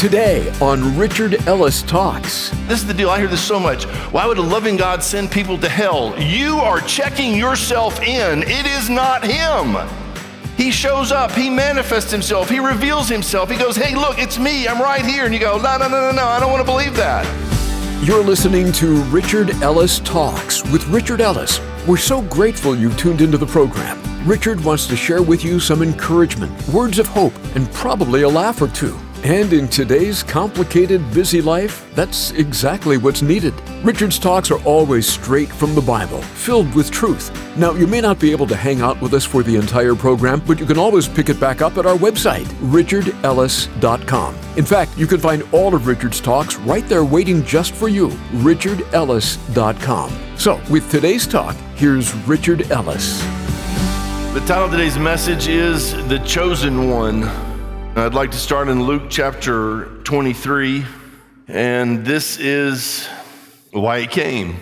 Today on Richard Ellis Talks. This is the deal. I hear this so much. Why would a loving God send people to hell? You are checking yourself in. It is not Him. He shows up. He manifests Himself. He reveals Himself. He goes, hey, look, it's me. I'm right here. And you go, no. I don't want to believe that. You're listening to Richard Ellis Talks with Richard Ellis. We're so grateful you've tuned into the program. Richard wants to share with you some encouragement, words of hope, and probably a laugh or two. And in today's complicated, busy life, that's exactly what's needed. Richard's talks are always straight from the Bible, filled with truth. Now, you may not be able to hang out with us for the entire program, but you can always pick it back up at our website, richardellis.com. In fact, you can find all of Richard's talks right there waiting just for you, richardellis.com. So, with today's talk, here's Richard Ellis. The title of today's message is The Chosen One. I'd like to start in Luke chapter 23, and this is why He came.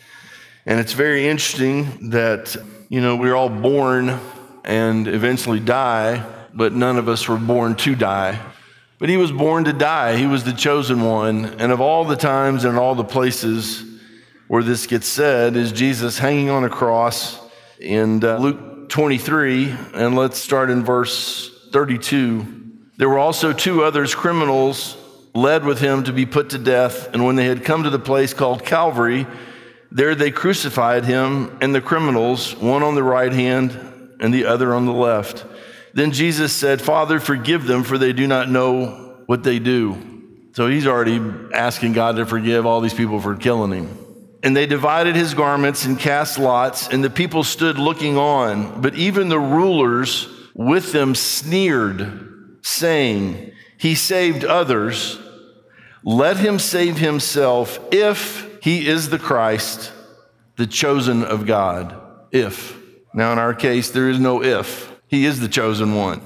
And it's very interesting that, we're all born and eventually die, but none of us were born to die. But He was born to die. He was the chosen one. And of all the times and all the places where this gets said is Jesus hanging on a cross in Luke 23, and let's start in verse 32. There were also two others, criminals, led with Him to be put to death. And when they had come to the place called Calvary, there they crucified Him and the criminals, one on the right hand and the other on the left. Then Jesus said, Father, forgive them, for they do not know what they do. So He's already asking God to forgive all these people for killing Him. And they divided His garments and cast lots, and the people stood looking on. But even the rulers with them sneered, saying, He saved others. Let Him save Himself if He is the Christ, the chosen of God. If. Now in our case, there is no if. He is the chosen one.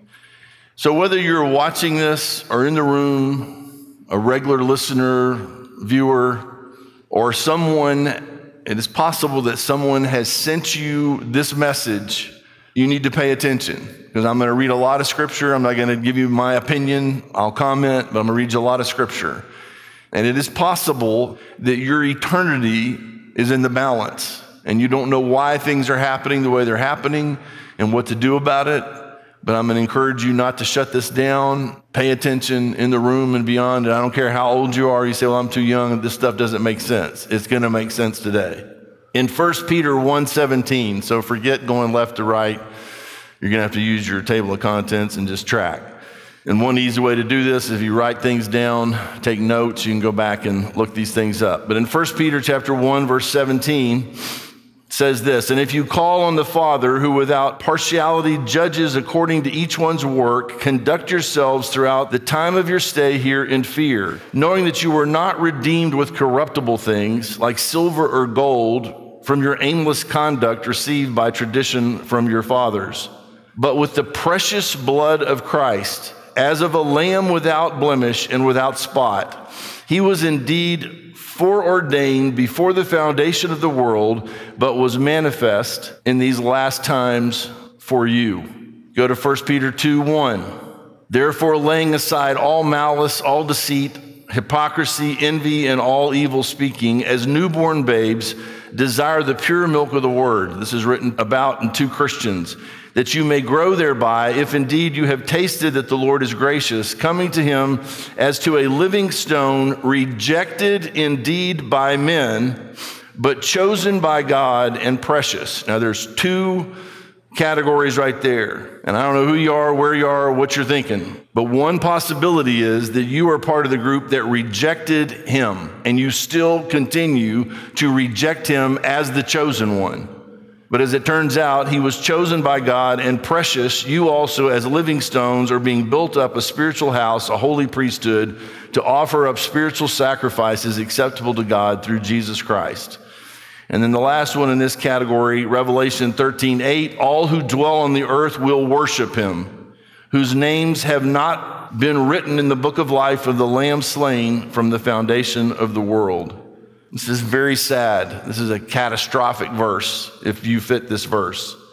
So whether you're watching this or in the room, a regular listener, viewer, or someone, it is possible that someone has sent you this message, you need to pay attention, because I'm going to read a lot of scripture. I'm not going to give you my opinion. I'll comment, but I'm going to read you a lot of scripture. And it is possible that your eternity is in the balance, and you don't know why things are happening the way they're happening and what to do about it. But I'm going to encourage you not to shut this down. Pay attention in the room and beyond. And I don't care how old you are. You say, well, I'm too young. This stuff doesn't make sense. It's going to make sense today. In 1 Peter 1:17, so forget going left to right. You're going to have to use your table of contents and just track. And one easy way to do this is if you write things down, take notes, you can go back and look these things up. But in 1 Peter chapter 1, verse 17, says this, and if you call on the Father who without partiality judges according to each one's work, conduct yourselves throughout the time of your stay here in fear, knowing that you were not redeemed with corruptible things like silver or gold from your aimless conduct received by tradition from your fathers, but with the precious blood of Christ, as of a lamb without blemish and without spot. He was indeed foreordained before the foundation of the world, but was manifest in these last times for you. Go to 1 Peter 2:1. Therefore, laying aside all malice, all deceit, hypocrisy, envy, and all evil speaking, as newborn babes, desire the pure milk of the word. This is written about in 2 Christians, that you may grow thereby, if indeed you have tasted that the Lord is gracious, coming to Him as to a living stone, rejected indeed by men, but chosen by God and precious. Now there's two categories right there. And I don't know who you are, where you are, what you're thinking. But one possibility is that you are part of the group that rejected Him, and you still continue to reject Him as the chosen one. But as it turns out, He was chosen by God and precious. You also, as living stones, are being built up a spiritual house, a holy priesthood, to offer up spiritual sacrifices acceptable to God through Jesus Christ. And then the last one in this category, Revelation 13:8, all who dwell on the earth will worship Him, whose names have not been written in the book of life of the Lamb slain from the foundation of the world. This is very sad. This is a catastrophic verse if you fit this verse.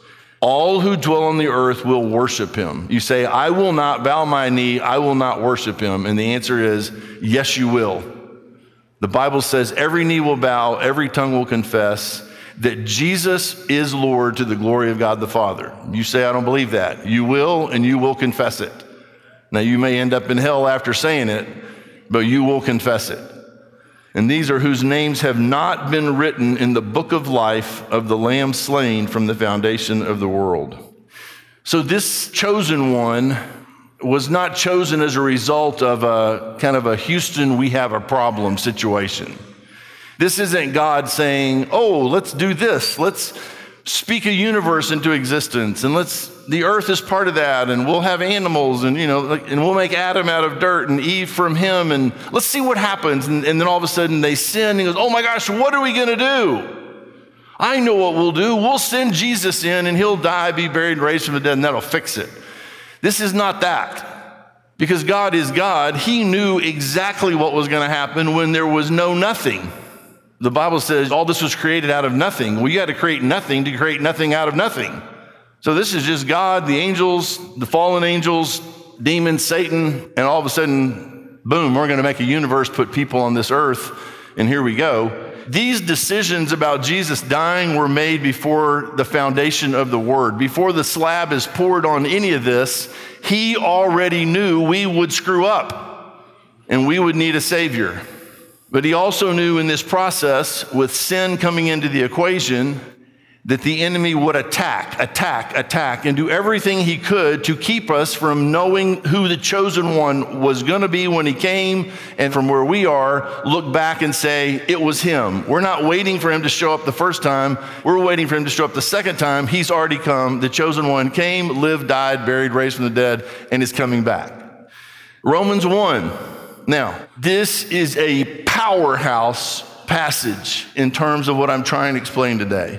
all who dwell on the earth will worship him. You say, I will not bow my knee, I will not worship him. And the answer is, yes, you will. The Bible says every knee will bow, every tongue will confess that Jesus is Lord to the glory of God the Father. You say, I don't believe that. You will, and you will confess it. Now, you may end up in hell after saying it, but you will confess it. And these are whose names have not been written in the book of life of the Lamb slain from the foundation of the world. So this chosen one was not chosen as a result of a kind of a Houston, we have a problem situation. This isn't God saying, oh, let's do this. Let's speak a universe into existence, and the earth is part of that, and we'll have animals, and and we'll make Adam out of dirt and Eve from him, and let's see what happens. And then all of a sudden they sin, and he goes, oh my gosh, what are we gonna do? I know what we'll do. We'll send Jesus in, and he'll die, be buried, and raised from the dead, and that'll fix it. This is not that. Because God is God, he knew exactly what was gonna happen when there was no nothing. The Bible says all this was created out of nothing. Well, you had to create nothing to create nothing out of nothing. So this is just God, the angels, the fallen angels, demons, Satan, and all of a sudden, boom, we're going to make a universe, put people on this earth, and here we go. These decisions about Jesus dying were made before the foundation of the Word. Before the slab is poured on any of this, he already knew we would screw up and we would need a Savior. But he also knew in this process, with sin coming into the equation, that the enemy would attack, and do everything he could to keep us from knowing who the chosen one was going to be when he came, and from where we are, look back and say, it was him. We're not waiting for him to show up the first time. We're waiting for him to show up the second time. He's already come. The chosen one came, lived, died, buried, raised from the dead, and is coming back. Romans 1. Now, this is a powerhouse passage in terms of what I'm trying to explain today.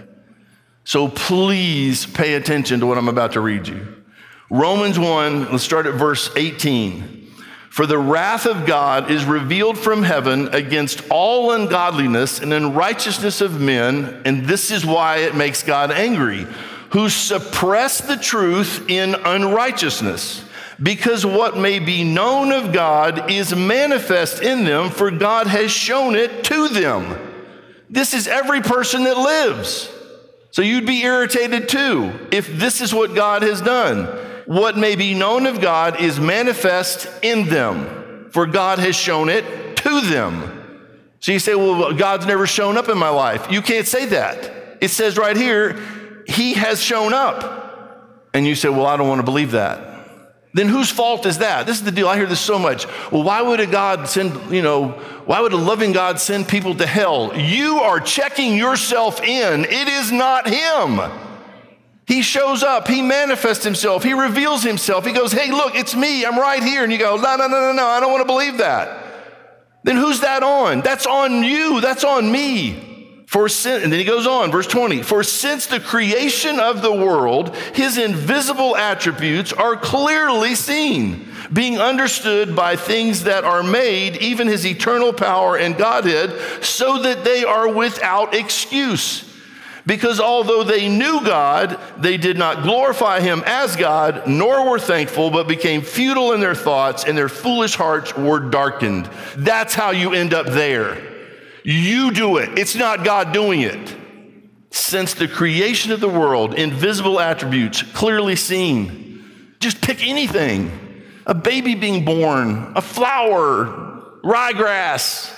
So please pay attention to what I'm about to read you. Romans 1, let's start at verse 18. For the wrath of God is revealed from heaven against all ungodliness and unrighteousness of men, and this is why it makes God angry, who suppress the truth in unrighteousness. Because what may be known of God is manifest in them, for God has shown it to them. This is every person that lives. So you'd be irritated too if this is what God has done. What may be known of God is manifest in them, for God has shown it to them. So you say, well, God's never shown up in my life. You can't say that. It says right here, he has shown up. And you say, well, I don't want to believe that. Then whose fault is that? This is the deal. I hear this so much. Well, why would why would a loving God send people to hell? You are checking yourself in. It is not him. He shows up. He manifests himself. He reveals himself. He goes, hey, look, it's me. I'm right here. And you go, no. I don't want to believe that. Then who's that on? That's on you. That's on me. And then he goes on, verse 20, for since the creation of the world, his invisible attributes are clearly seen, being understood by things that are made, even his eternal power and Godhead, so that they are without excuse. Because although they knew God, they did not glorify him as God, nor were thankful, but became futile in their thoughts, and their foolish hearts were darkened. That's how you end up there. You do it. It's not God doing it. Since the creation of the world, invisible attributes clearly seen. Just pick anything. A baby being born, a flower, ryegrass.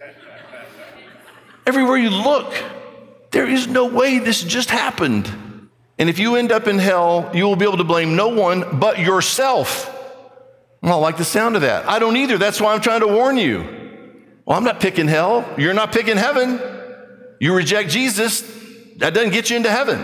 Everywhere you look, there is no way this just happened. And if you end up in hell, you will be able to blame no one but yourself. I don't like the sound of that. I don't either. That's why I'm trying to warn you. Well, I'm not picking hell. You're not picking heaven. You reject Jesus, that doesn't get you into heaven.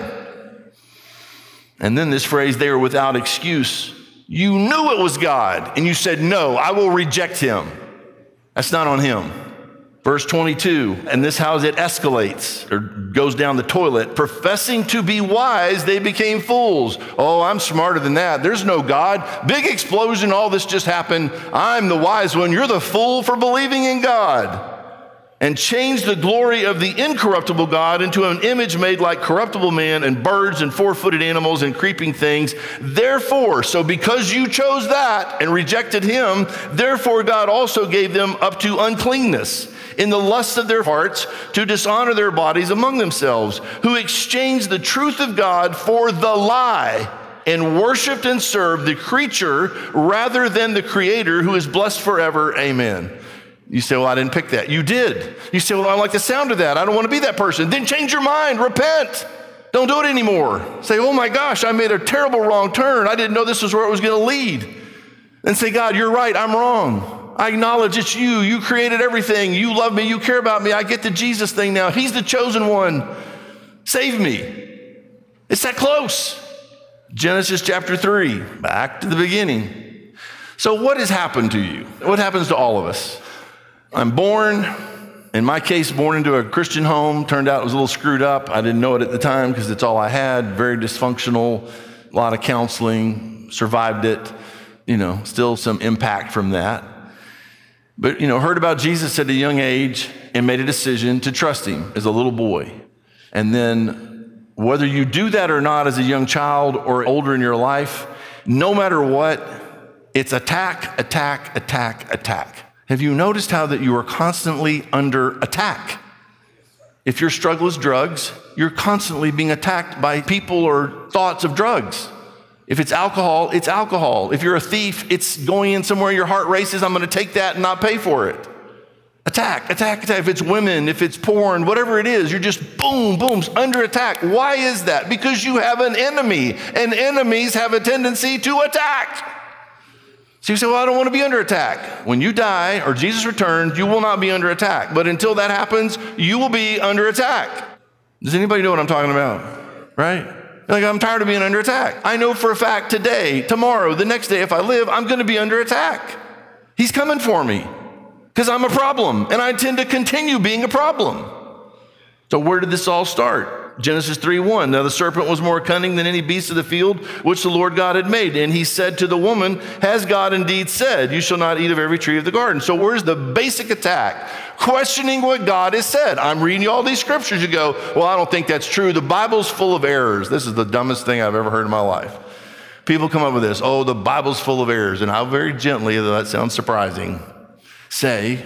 And then this phrase, they are without excuse. You knew it was God, and you said, no, I will reject him. That's not on him. Verse 22, and this is how it escalates or goes down the toilet. Professing to be wise, they became fools. Oh, I'm smarter than that. There's no God. Big explosion, all this just happened. I'm the wise one. You're the fool for believing in God. and changed the glory of the incorruptible God into an image made like corruptible man and birds and four-footed animals and creeping things. Therefore, so because you chose that and rejected him, therefore God also gave them up to uncleanness in the lusts of their hearts to dishonor their bodies among themselves, who exchanged the truth of God for the lie and worshiped and served the creature rather than the Creator, who is blessed forever. Amen. You say, well, I didn't pick that. You did. You say, well, I like the sound of that. I don't want to be that person. Then change your mind. Repent. Don't do it anymore. Say, oh my gosh, I made a terrible wrong turn. I didn't know this was where it was going to lead. And say, God, you're right. I'm wrong. I acknowledge it's you. You created everything. You love me. You care about me. I get the Jesus thing now. He's the chosen one. Save me. It's that close. Genesis chapter 3, back to the beginning. So what has happened to you? What happens to all of us? I'm born, in my case, born into a Christian home. Turned out it was a little screwed up. I didn't know it at the time because it's all I had. Very dysfunctional, a lot of counseling, survived it. Still some impact from that. But, heard about Jesus at a young age and made a decision to trust him as a little boy. And then whether you do that or not as a young child or older in your life, no matter what, it's attack, attack, attack, attack. Have you noticed how that you are constantly under attack? If your struggle is drugs, you're constantly being attacked by people or thoughts of drugs. If it's alcohol, it's alcohol. If you're a thief, it's going in somewhere your heart races, I'm going to take that and not pay for it. Attack, attack, attack. If it's women, if it's porn, whatever it is, you're just boom, booms, under attack. Why is that? Because you have an enemy, and enemies have a tendency to attack. So you say, well, I don't want to be under attack. When you die or Jesus returns, you will not be under attack. But until that happens, you will be under attack. Does anybody know what I'm talking about? Right? Like, I'm tired of being under attack. I know for a fact today, tomorrow, the next day, if I live, I'm going to be under attack. He's coming for me because I'm a problem, and I intend to continue being a problem. So where did this all start? Genesis 3:1. Now the serpent was more cunning than any beast of the field which the Lord God had made. And he said to the woman, has God indeed said, you shall not eat of every tree of the garden? So where's the basic attack? Questioning what God has said. I'm reading you all these scriptures. You go, well, I don't think that's true. The Bible's full of errors. This is the dumbest thing I've ever heard in my life. People come up with this, oh, the Bible's full of errors. And I'll very gently, though that sounds surprising, say,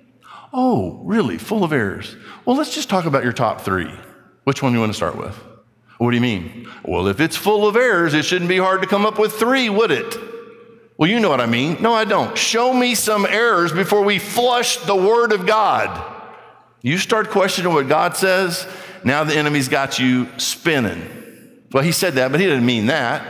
oh, really, full of errors? Well, let's just talk about your top three. Which one do you want to start with? What do you mean? Well, if it's full of errors, it shouldn't be hard to come up with three, would it? Well, you know what I mean. No, I don't. Show me some errors before we flush the word of God. You start questioning what God says, now the enemy's got you spinning. Well, he said that, but he didn't mean that.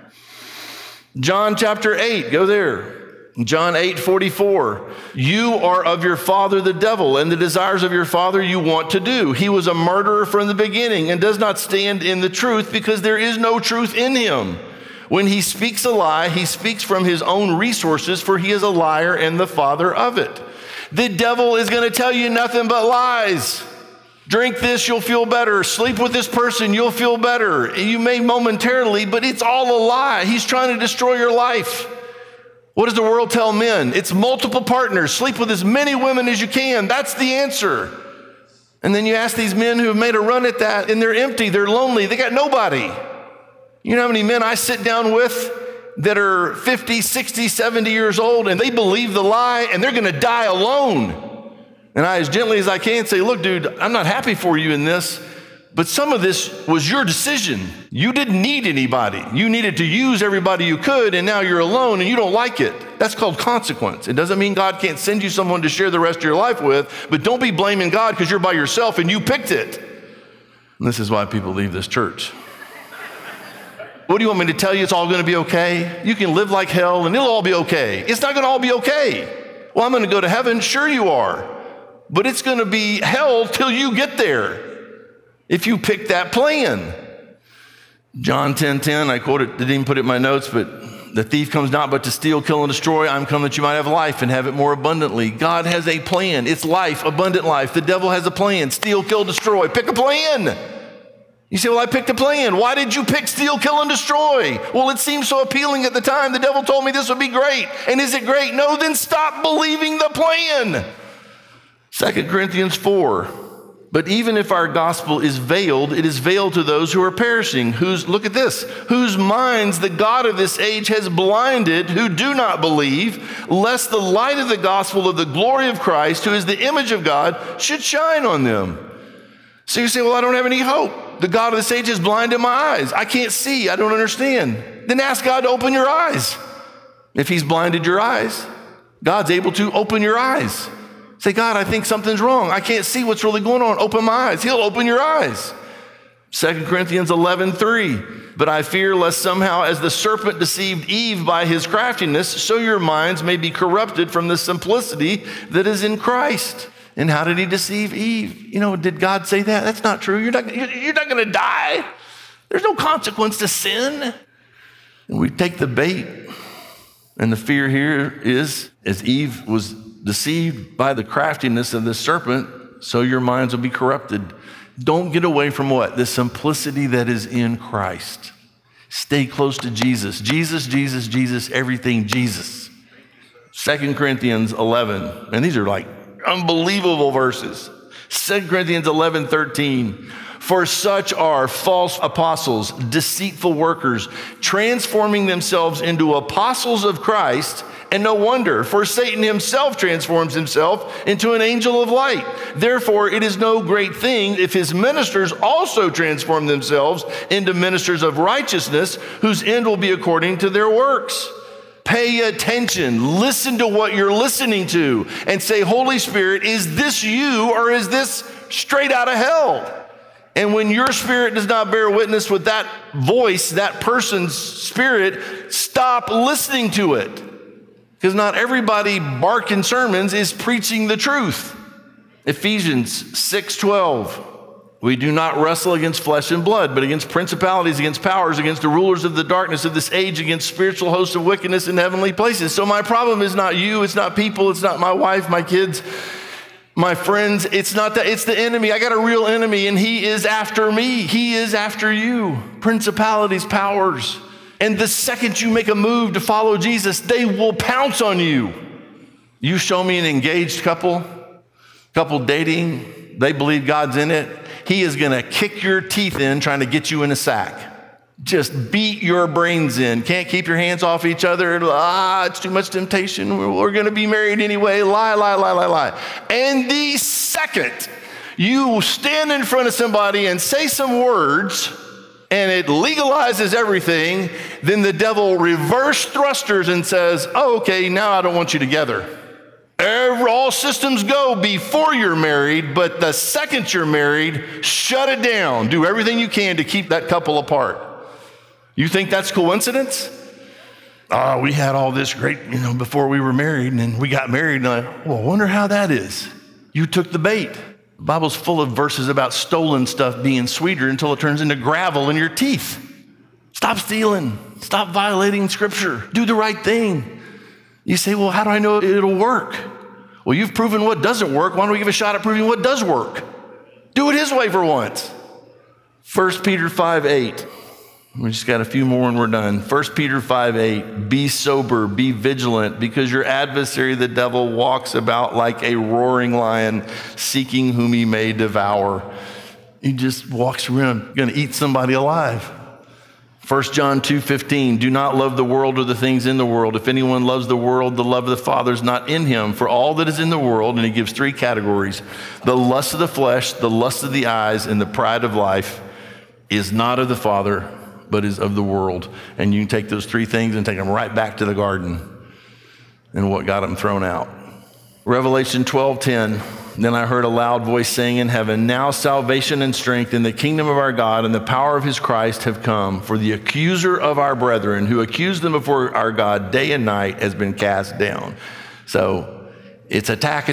John chapter 8, go there. John 8:44, you are of your father the devil, and the desires of your father you want to do. He was a murderer from the beginning and does not stand in the truth because there is no truth in him. When he speaks a lie, he speaks from his own resources, for he is a liar and the father of it. The devil is going to tell you nothing but lies. Drink this, you'll feel better. Sleep with this person, you'll feel better. You may momentarily, but it's all a lie. He's trying to destroy your life. What does the world tell men? It's multiple partners. Sleep with as many women as you can. That's the answer. And then you ask these men who have made a run at that, and they're empty, they're lonely, they got nobody. You know how many men I sit down with that are 50, 60, 70 years old, and they believe the lie, and they're going to die alone. And I, as gently as I can, say, look, dude, I'm not happy for you in this, but some of this was your decision. You didn't need anybody. You needed to use everybody you could, and now you're alone and you don't like it. That's called consequence. It doesn't mean God can't send you someone to share the rest of your life with, but don't be blaming God because you're by yourself and you picked it. And this is why people leave this church. What do you want me to tell you? It's all going to be okay? You can live like hell and it'll all be okay. It's not going to all be okay. Well, I'm going to go to heaven. Sure you are. But it's going to be hell till you get there. If you pick that plan. John 10:10, I quote it, didn't even put it in my notes, but the thief comes not but to steal, kill, and destroy. I'm come that you might have life and have it more abundantly. God has a plan. It's life, abundant life. The devil has a plan. Steal, kill, destroy. Pick a plan. You say, well, I picked a plan. Why did you pick steal, kill, and destroy? Well, it seemed so appealing at the time. The devil told me this would be great. And is it great? No, then stop believing the plan. 2 Corinthians 4. But even if our gospel is veiled, it is veiled to those who are perishing, look at this, whose minds the God of this age has blinded, who do not believe, lest the light of the gospel of the glory of Christ, who is the image of God, should shine on them. So you say, well, I don't have any hope. The God of this age has blinded my eyes. I can't see. I don't understand. Then ask God to open your eyes. If he's blinded your eyes, God's able to open your eyes. Say, God, I think something's wrong. I can't see what's really going on. Open my eyes. He'll open your eyes. 2 Corinthians 11:3. But I fear lest somehow as the serpent deceived Eve by his craftiness, so your minds may be corrupted from the simplicity that is in Christ. And how did he deceive Eve? Did God say that? That's not true. You're not going to die. There's no consequence to sin. And we take the bait. And the fear here is, as Eve was deceived by the craftiness of the serpent, so your minds will be corrupted. Don't get away from what? The simplicity that is in Christ. Stay close to Jesus. Jesus, Jesus, Jesus, everything Jesus. 2 Corinthians 11, and these are like unbelievable verses. 2 Corinthians 11:13. For such are false apostles, deceitful workers, transforming themselves into apostles of Christ. And no wonder, for Satan himself transforms himself into an angel of light. Therefore, it is no great thing if his ministers also transform themselves into ministers of righteousness, whose end will be according to their works. Pay attention. Listen to what you're listening to and say, Holy Spirit, is this you or is this straight out of hell? And when your spirit does not bear witness with that voice, that person's spirit, stop listening to it. Because not everybody barking sermons is preaching the truth. Ephesians 6:12. We do not wrestle against flesh and blood, but against principalities, against powers, against the rulers of the darkness of this age, against spiritual hosts of wickedness in heavenly places. So my problem is not you, it's not people, it's not my wife, my kids, my friends. It's not that, it's the enemy. I got a real enemy and he is after me. He is after you. Principalities, powers. And the second you make a move to follow Jesus, they will pounce on you. You show me an engaged couple dating, they believe God's in it. He is going to kick your teeth in trying to get you in a sack. Just beat your brains in. Can't keep your hands off each other. It's too much temptation. We're going to be married anyway. Lie. And the second you stand in front of somebody and say some words, and it legalizes everything, then the devil reverse thrusters and says, oh, okay, now I don't want you together. All systems go before you're married, but the second you're married, shut it down. Do everything you can to keep that couple apart. You think that's coincidence? We had all this great, before we were married, and then we got married, and I wonder how that is. You took the bait. The Bible's full of verses about stolen stuff being sweeter until it turns into gravel in your teeth. Stop stealing. Stop violating Scripture. Do the right thing. You say, well, how do I know it'll work? Well, you've proven what doesn't work. Why don't we give a shot at proving what does work? Do it his way for once. 1 Peter 5:8. We just got a few more and we're done. 1 Peter 5:8. Be sober, be vigilant, because your adversary, the devil, walks about like a roaring lion, seeking whom he may devour. He just walks around, going to eat somebody alive. 1 John 2:15, do not love the world or the things in the world. If anyone loves the world, the love of the Father is not in him. For all that is in the world, and he gives three categories, the lust of the flesh, the lust of the eyes, and the pride of life is not of the Father, but is of the world. And you can take those three things and take them right back to the garden and what got them thrown out. Revelation 12:10. Then I heard a loud voice saying in heaven, now salvation and strength in the kingdom of our God and the power of his Christ have come. For the accuser of our brethren, who accused them before our God day and night, has been cast down. So it's attack,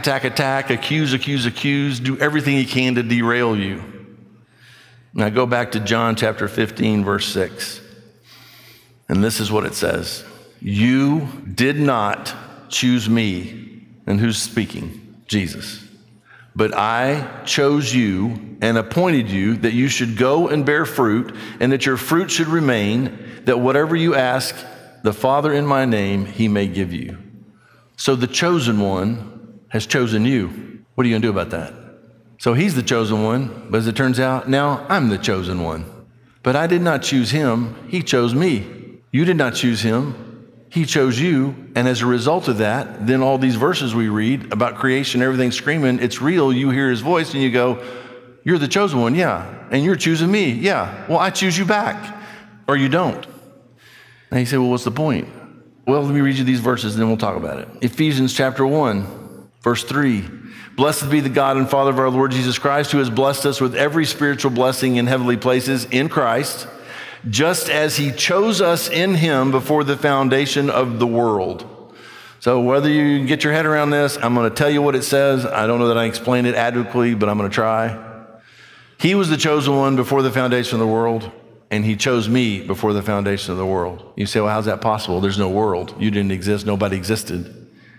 accuse. Do everything he can to derail you. Now go back to John chapter 15, verse 6. And this is what it says. You did not choose me. And who's speaking? Jesus. But I chose you and appointed you that you should go and bear fruit, and that your fruit should remain, that whatever you ask the Father in my name, he may give you. So the chosen one has chosen you. What are you going to do about that? So he's the chosen one, but as it turns out, now I'm the chosen one. But I did not choose him. He chose me. You did not choose him. He chose you. And as a result of that, then all these verses we read about creation, everything screaming, it's real. You hear his voice and you go, you're the chosen one. Yeah. And you're choosing me. Yeah. Well, I choose you back, or you don't. And you say, well, what's the point? Well, let me read you these verses and then we'll talk about it. Ephesians chapter 1, verse 3. Blessed be the God and Father of our Lord Jesus Christ, who has blessed us with every spiritual blessing in heavenly places in Christ, just as he chose us in him before the foundation of the world. So whether you get your head around this, I'm going to tell you what it says. I don't know that I explain it adequately, but I'm going to try. He was the chosen one before the foundation of the world, and he chose me before the foundation of the world. You say, well, how's that possible? There's no world. You didn't exist. Nobody existed.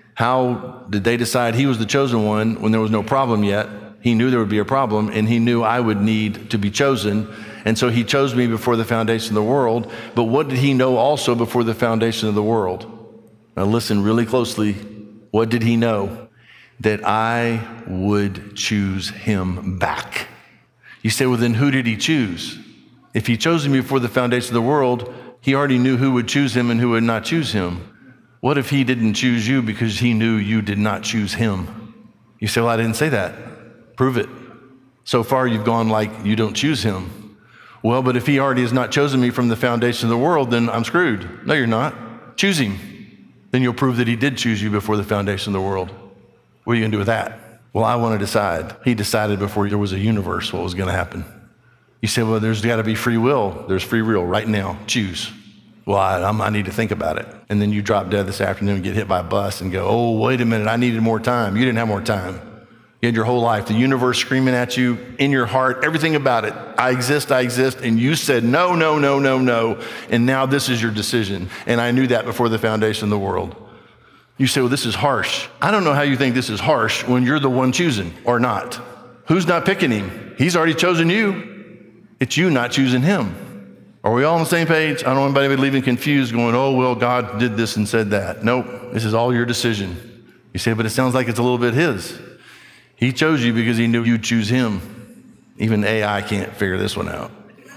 How did they decide he was the chosen one when there was no problem yet? He knew there would be a problem, and he knew I would need to be chosen. And so he chose me before the foundation of the world. But what did he know also before the foundation of the world? Now listen really closely. What did he know? That I would choose him back. You say, well, then who did he choose? If he chose me before the foundation of the world, he already knew who would choose him and who would not choose him. What if he didn't choose you because he knew you did not choose him? You say, well, I didn't say that. Prove it. So far, you've gone like you don't choose him. Well, but if he already has not chosen me from the foundation of the world, then I'm screwed. No, you're not. Choose him. Then you'll prove that he did choose you before the foundation of the world. What are you going to do with that? Well, I want to decide. He decided before there was a universe what was going to happen. You say, well, there's got to be free will. There's free will right now. Choose. Well, I need to think about it. And then you drop dead this afternoon and get hit by a bus and go, oh, wait a minute, I needed more time. You didn't have more time. You had your whole life, the universe screaming at you, in your heart, everything about it. I exist. And you said, no. And now this is your decision. And I knew that before the foundation of the world. You say, well, this is harsh. I don't know how you think this is harsh when you're the one choosing or not. Who's not picking him? He's already chosen you. It's you not choosing him. Are we all on the same page? I don't want anybody leaving confused going, oh, well, God did this and said that. Nope, this is all your decision. You say, but it sounds like it's a little bit his. He chose you because he knew you'd choose him. Even AI can't figure this one out.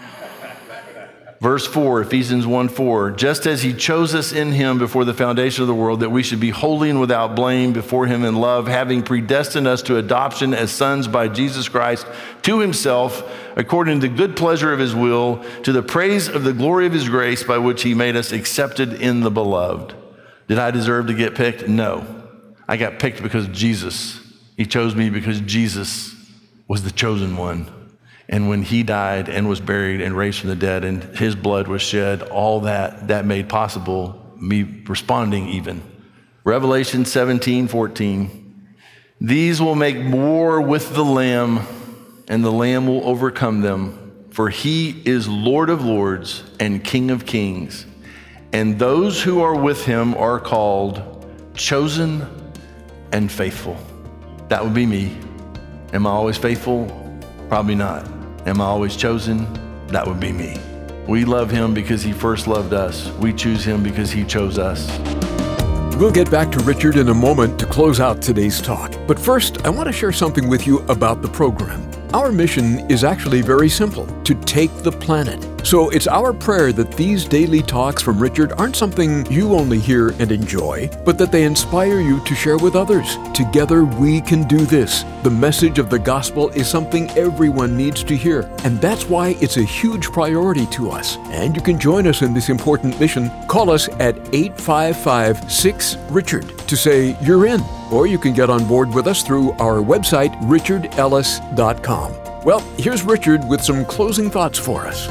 Verse 4, Ephesians 1:4, just as he chose us in him before the foundation of the world, that we should be holy and without blame before him in love, having predestined us to adoption as sons by Jesus Christ to himself, according to the good pleasure of his will, to the praise of the glory of his grace, by which he made us accepted in the beloved. Did I deserve to get picked? No. I got picked because of Jesus. He chose me because Jesus was the chosen one. And when he died and was buried and raised from the dead and his blood was shed, all that made possible me responding even. Revelation 17:14. These will make war with the Lamb, and the Lamb will overcome them, for he is Lord of lords and King of kings. And those who are with him are called chosen and faithful. That would be me. Am I always faithful? Probably not. Am I always chosen? That would be me. We love him because he first loved us. We choose him because he chose us. We'll get back to Richard in a moment to close out today's talk. But first, I want to share something with you about the program. Our mission is actually very simple, to take the planet. So it's our prayer that these daily talks from Richard aren't something you only hear and enjoy, but that they inspire you to share with others. Together we can do this. The message of the gospel is something everyone needs to hear, and that's why it's a huge priority to us. And you can join us in this important mission. Call us at 855-6-RICHARD to say you're in, or you can get on board with us through our website, richardellis.com. Well, here's Richard with some closing thoughts for us.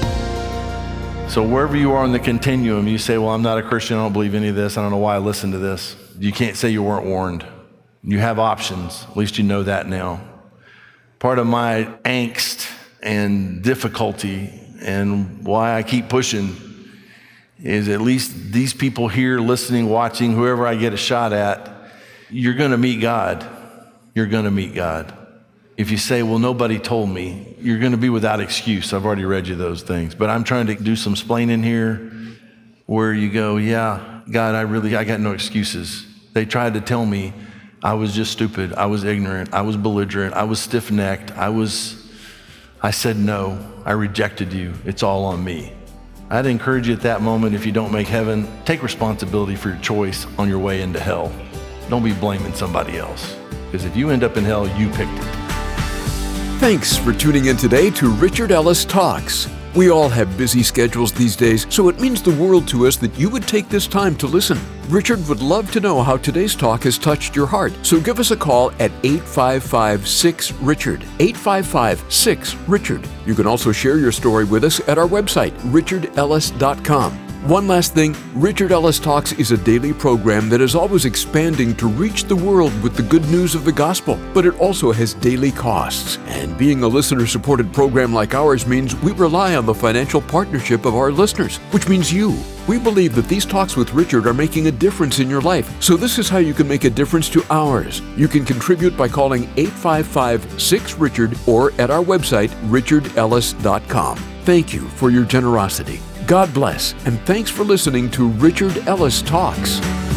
So wherever you are on the continuum, you say, well, I'm not a Christian, I don't believe any of this, I don't know why I listened to this. You can't say you weren't warned. You have options, at least you know that now. Part of my angst and difficulty and why I keep pushing is at least these people here listening, watching, whoever I get a shot at, you're gonna meet God. You're gonna meet God. If you say, well, nobody told me, you're going to be without excuse. I've already read you those things. But I'm trying to do some splaining here where you go, yeah, God, I got no excuses. They tried to tell me I was just stupid. I was ignorant. I was belligerent. I was stiff-necked. I said no. I rejected you. It's all on me. I'd encourage you at that moment, if you don't make heaven, take responsibility for your choice on your way into hell. Don't be blaming somebody else. Because if you end up in hell, you picked it. Thanks for tuning in today to Richard Ellis Talks. We all have busy schedules these days, so it means the world to us that you would take this time to listen. Richard would love to know how today's talk has touched your heart, so give us a call at 855-6-RICHARD, 855-6-RICHARD. You can also share your story with us at our website, richardellis.com. One last thing, Richard Ellis Talks is a daily program that is always expanding to reach the world with the good news of the gospel, but it also has daily costs. And being a listener-supported program like ours means we rely on the financial partnership of our listeners, which means you. We believe that these talks with Richard are making a difference in your life, so this is how you can make a difference to ours. You can contribute by calling 855-6-RICHARD or at our website, richardellis.com. Thank you for your generosity. God bless, and thanks for listening to Richard Ellis Talks.